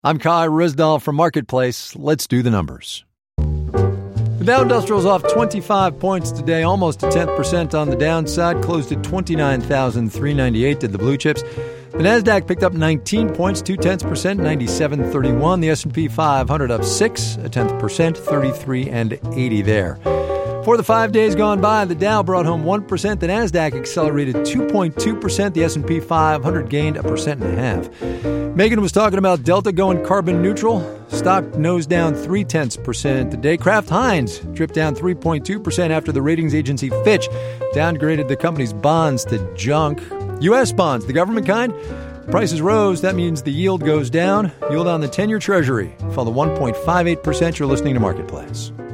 I'm Kai Risdahl from Marketplace. Let's do the numbers. The Dow Industrial's off 25 points today, almost a 10% on the downside, closed at 29,398 did the blue chips. The Nasdaq picked up 19 points, 0.2%, 97.31. The S&P 500 up 6, a 0.1%, 33.80 there. For the 5 days gone by, the Dow brought home 1%, the Nasdaq accelerated 2.2%, the S&P 500 gained 1.5%. Megan was talking about Delta going carbon neutral. Stock nosed down 0.3% today. Kraft Heinz dripped down 3.2% after the ratings agency Fitch downgraded the company's bonds to junk. U.S. bonds, the government kind, prices rose. That means the yield goes down. Yield on the 10-year Treasury fell to 1.58%. You're listening to Marketplace.